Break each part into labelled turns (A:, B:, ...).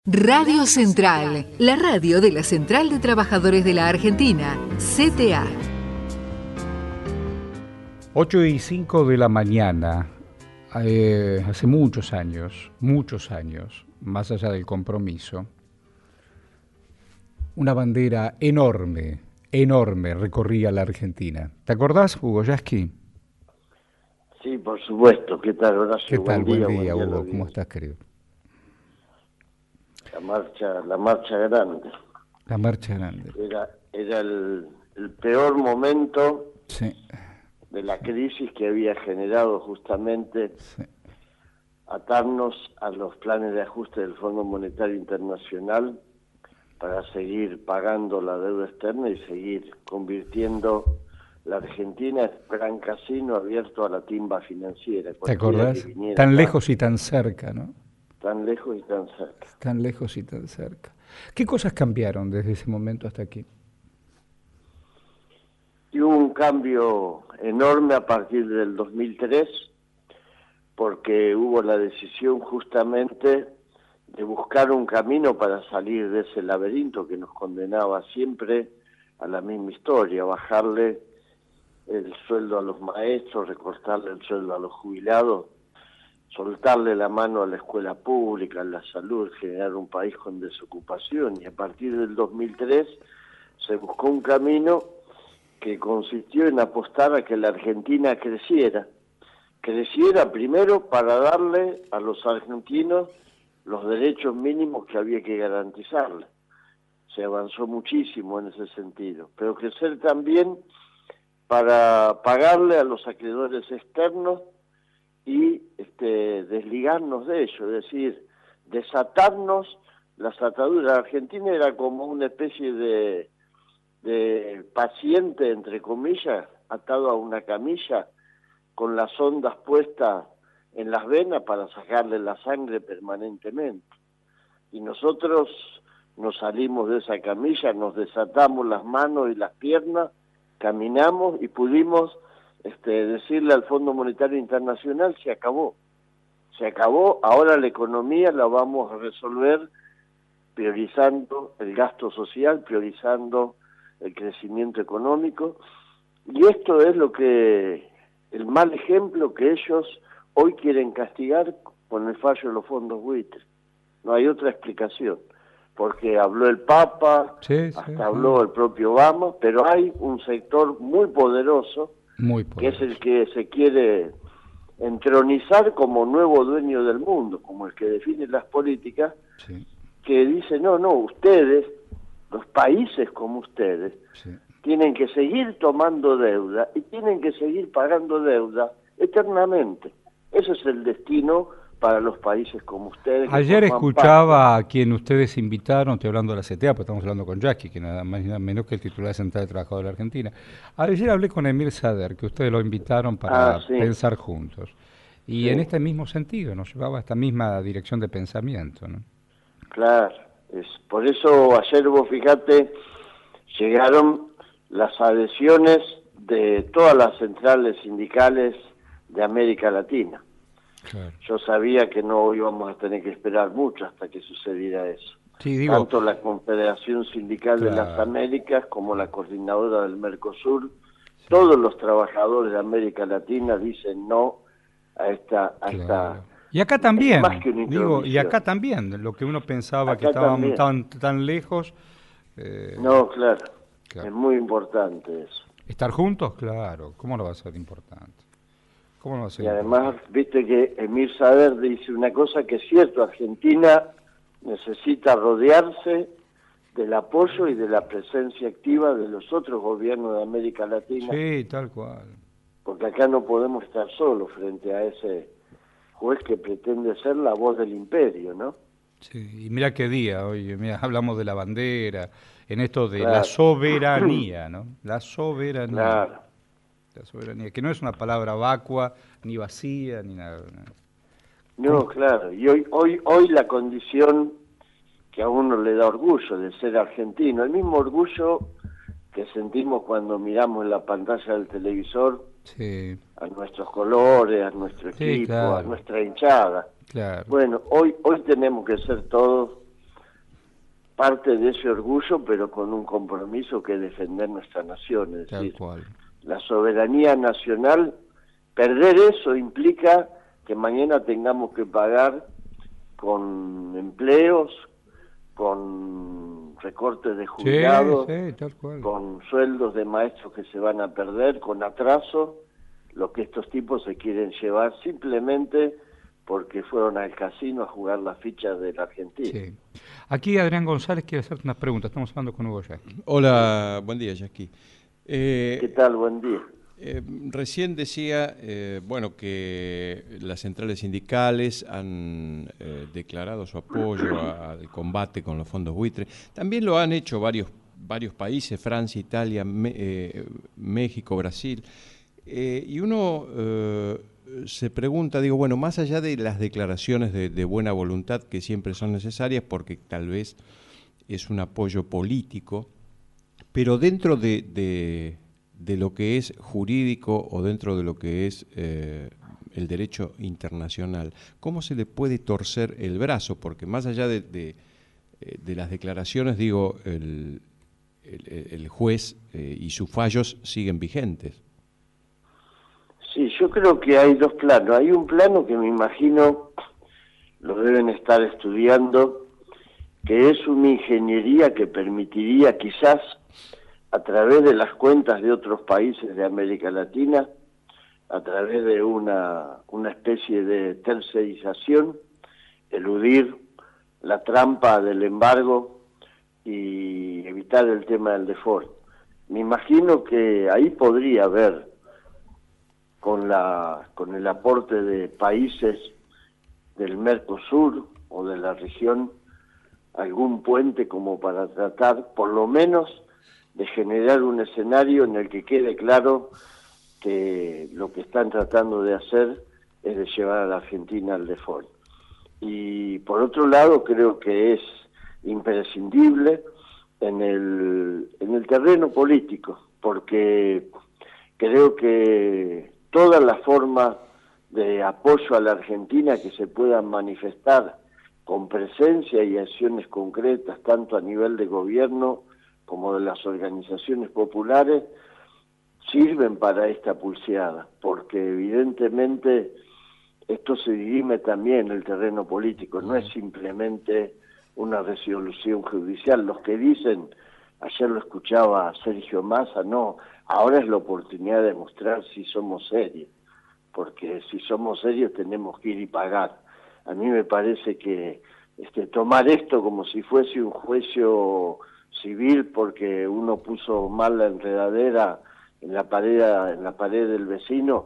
A: Radio Central, la radio de la Central de Trabajadores de la Argentina, CTA.
B: 8:05 de la mañana, hace muchos años, más allá del compromiso, una bandera enorme recorría la Argentina. ¿Te acordás, Hugo Yasky?
C: Sí, por supuesto. ¿Qué tal, Horacio?
B: ¿Qué tal? Buen día, Hugo. ¿Cómo estás, querido?
C: La marcha grande.
B: La marcha grande.
C: Era el peor momento
B: sí.
C: de la crisis que había generado justamente atarnos a los planes de ajuste del Fondo Monetario Internacional para seguir pagando la deuda externa y seguir convirtiendo la Argentina en un gran casino abierto a la timba financiera.
B: ¿Te acordás? Tan lejos y tan cerca, ¿no?
C: Tan lejos y tan cerca.
B: Tan lejos y tan cerca. ¿Qué cosas cambiaron desde ese momento hasta aquí?
C: Y hubo un cambio enorme a partir del 2003, porque hubo la decisión justamente de buscar un camino para salir de ese laberinto que nos condenaba siempre a la misma historia, bajarle el sueldo a los maestros, recortarle el sueldo a los jubilados, soltarle la mano a la escuela pública, a la salud, generar un país con desocupación. Y a partir del 2003 se buscó un camino que consistió en apostar a que la Argentina creciera primero para darle a los argentinos los derechos mínimos que había que garantizarle. Se avanzó muchísimo en ese sentido, pero crecer también para pagarle a los acreedores externos y desligarnos de ello, es decir, desatarnos las ataduras. Argentina era como una especie de paciente, entre comillas, atado a una camilla, con las sondas puestas en las venas para sacarle la sangre permanentemente. Y nosotros nos salimos de esa camilla, nos desatamos las manos y las piernas, caminamos y pudimos decirle al Fondo Monetario Internacional: se acabó, ahora la economía la vamos a resolver priorizando el gasto social, priorizando el crecimiento económico, y esto es el mal ejemplo que ellos hoy quieren castigar con el fallo de los fondos buitres. No hay otra explicación, porque habló el Papa, habló el propio Obama, pero hay un sector muy poderoso, que es el que se quiere entronizar como nuevo dueño del mundo, como el que define las políticas, que dice, no, ustedes, los países como ustedes, tienen que seguir tomando deuda y tienen que seguir pagando deuda eternamente. Ese es el destino para los países como ustedes.
B: Ayer escuchaba a quien ustedes invitaron, estoy hablando de la CTA, pero estamos hablando con Yasky, que nada más y nada menos que el titular de Central de Trabajadores de la Argentina. Ayer hablé con Emir Sader, que ustedes lo invitaron para pensar juntos. Y en este mismo sentido, nos llevaba a esta misma dirección de pensamiento, ¿no?
C: Claro, por eso ayer vos fijate, llegaron las adhesiones de todas las centrales sindicales de América Latina.
B: Claro.
C: Yo sabía que no íbamos a tener que esperar mucho hasta que sucediera eso. Tanto la Confederación Sindical de las Américas como la coordinadora del Mercosur, todos los trabajadores de América Latina dicen no a esta
B: y acá también,
C: más que una
B: y acá también, lo que uno pensaba
C: acá
B: que estábamos tan lejos.
C: No, claro, es muy importante eso.
B: Estar juntos, claro, ¿cómo no va a ser importante?
C: Y además, viste que Emir Sader dice una cosa que es cierto: Argentina necesita rodearse del apoyo y de la presencia activa de los otros gobiernos de América Latina.
B: Sí, tal cual.
C: Porque acá no podemos estar solos frente a ese juez que pretende ser la voz del imperio, ¿no?
B: Sí, y mira qué día hoy, mira, hablamos de la bandera, en esto de la soberanía, ¿no? La soberanía.
C: Claro.
B: La soberanía, que no es una palabra vacua, ni vacía, ni nada.
C: No, claro, y hoy la condición que a uno le da orgullo de ser argentino, el mismo orgullo que sentimos cuando miramos en la pantalla del televisor a nuestros colores, a nuestro equipo, a nuestra hinchada.
B: Claro.
C: Bueno, hoy tenemos que ser todos parte de ese orgullo, pero con un compromiso que es defender nuestra nación. Es decir, la soberanía nacional, perder eso implica que mañana tengamos que pagar con empleos, con recortes de jubilados, con sueldos de maestros que se van a perder, con atraso, lo que estos tipos se quieren llevar simplemente porque fueron al casino a jugar las fichas de la Argentina.
B: Sí. Aquí Adrián González quiere hacerte unas preguntas. Estamos hablando con Hugo Yasky.
D: Hola, buen día, Yasky.
C: ¿Qué tal? Buen día.
D: Recién decía, que las centrales sindicales han declarado su apoyo al combate con los fondos buitre. También lo han hecho varios países, Francia, Italia, México, Brasil. Y uno se pregunta, más allá de las declaraciones de buena voluntad que siempre son necesarias porque tal vez es un apoyo político, pero dentro de lo que es jurídico o dentro de lo que es el derecho internacional, ¿cómo se le puede torcer el brazo? Porque más allá de las declaraciones, el juez y sus fallos siguen vigentes.
C: Sí, yo creo que hay dos planos. Hay un plano que me imagino lo deben estar estudiando, que es una ingeniería que permitiría quizás a través de las cuentas de otros países de América Latina, a través de una especie de tercerización, eludir la trampa del embargo y evitar el tema del default. Me imagino que ahí podría haber, con el aporte de países del Mercosur o de la región, algún puente como para tratar, por lo menos, de generar un escenario en el que quede claro que lo que están tratando de hacer es de llevar a la Argentina al default. Y por otro lado, creo que es imprescindible en el terreno político, porque creo que todas las formas de apoyo a la Argentina que se puedan manifestar con presencia y acciones concretas, tanto a nivel de gobierno como de las organizaciones populares, sirven para esta pulseada, porque evidentemente esto se dirime también en el terreno político, no es simplemente una resolución judicial. Los que dicen, ayer lo escuchaba a Sergio Massa, no, ahora es la oportunidad de mostrar si somos serios, porque si somos serios tenemos que ir y pagar. A mí me parece que tomar esto como si fuese un juicio civil porque uno puso mal la enredadera en la pared del vecino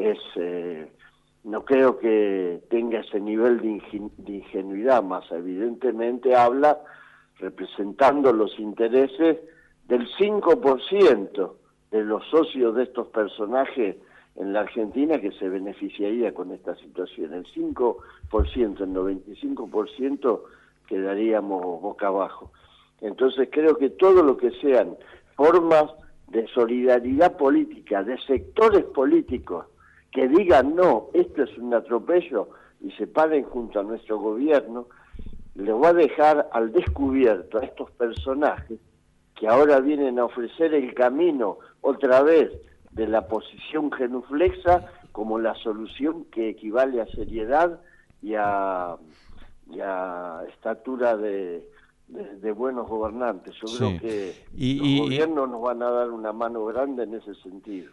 C: no creo que tenga ese nivel de ingenuidad. Más evidentemente habla representando los intereses del 5% de los socios de estos personajes en la Argentina que se beneficiaría con esta situación. El 5%, el 95% quedaríamos boca abajo. Entonces creo que todo lo que sean formas de solidaridad política, de sectores políticos que digan no, esto es un atropello y se paren junto a nuestro gobierno, le va a dejar al descubierto a estos personajes que ahora vienen a ofrecer el camino otra vez de la posición genuflexa como la solución que equivale a seriedad y a estatura de buenos gobernantes. Yo creo que los gobiernos nos van a dar una mano grande en ese sentido.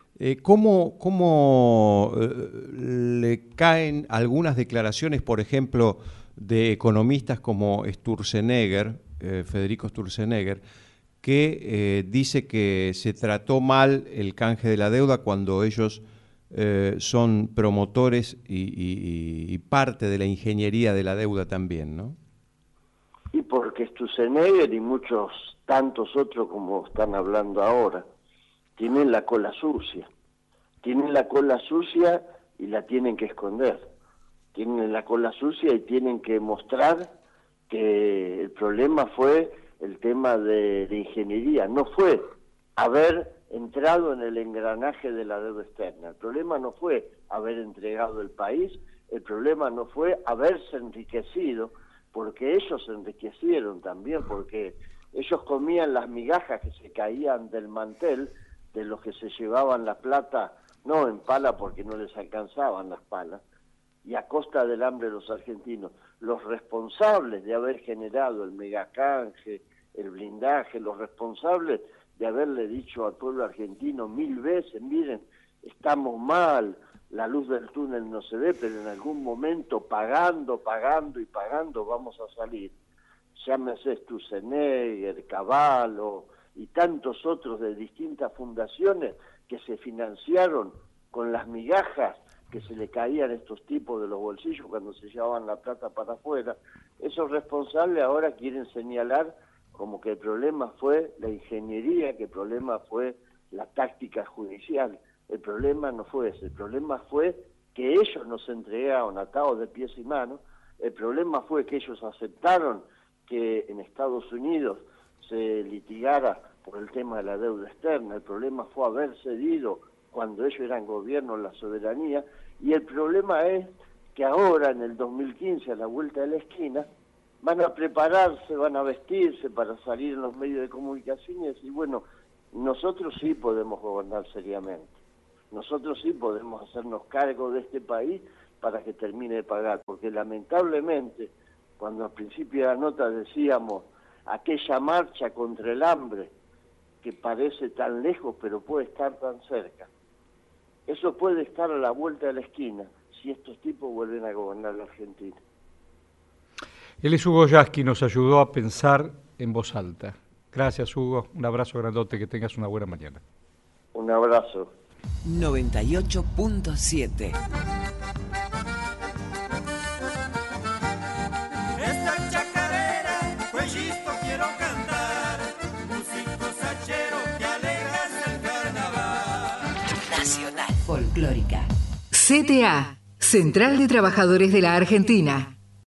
D: ¿Cómo le caen algunas declaraciones, por ejemplo, de economistas como Sturzenegger, Federico Sturzenegger, que dice que se trató mal el canje de la deuda cuando ellos son promotores y parte de la ingeniería de la deuda también, ¿no?
C: Y porque Sturzenegger y muchos tantos otros como están hablando ahora, tienen la cola sucia. Tienen la cola sucia y la tienen que esconder. Tienen la cola sucia y tienen que mostrar que el problema fue el tema de ingeniería. No fue haber entrado en el engranaje de la deuda externa. El problema no fue haber entregado el país. El problema no fue haberse enriquecido porque ellos se enriquecieron también, porque ellos comían las migajas que se caían del mantel de los que se llevaban la plata, no en pala porque no les alcanzaban las palas, y a costa del hambre de los argentinos. Los responsables de haber generado el megacanje, el blindaje, los responsables de haberle dicho al pueblo argentino 1000 veces, miren, estamos mal, la luz del túnel no se ve, pero en algún momento pagando vamos a salir. Llámese Sturzenegger, Cavallo y tantos otros de distintas fundaciones que se financiaron con las migajas que se le caían a estos tipos de los bolsillos cuando se llevaban la plata para afuera. Esos responsables ahora quieren señalar como que el problema fue la ingeniería, que el problema fue la táctica judicial. El problema no fue ese, el problema fue que ellos nos entregaron atados de pies y manos, el problema fue que ellos aceptaron que en Estados Unidos se litigara por el tema de la deuda externa, el problema fue haber cedido cuando ellos eran gobierno la soberanía, y el problema es que ahora en el 2015 a la vuelta de la esquina van a prepararse, van a vestirse para salir en los medios de comunicación y decir, bueno, nosotros sí podemos gobernar seriamente, nosotros sí podemos hacernos cargo de este país para que termine de pagar, porque lamentablemente, cuando al principio de la nota decíamos aquella marcha contra el hambre, que parece tan lejos pero puede estar tan cerca, eso puede estar a la vuelta de la esquina si estos tipos vuelven a gobernar la Argentina.
B: Él es Hugo Yasky, nos ayudó a pensar en voz alta. Gracias, Hugo. Un abrazo grandote, que tengas una buena mañana.
C: Un abrazo.
E: 98.7.
F: Esta chacarera, cuellito quiero cantar, músico sachero que alegras el carnaval.
E: Nacional Folclórica.
A: CTA, Central de Trabajadores de la Argentina.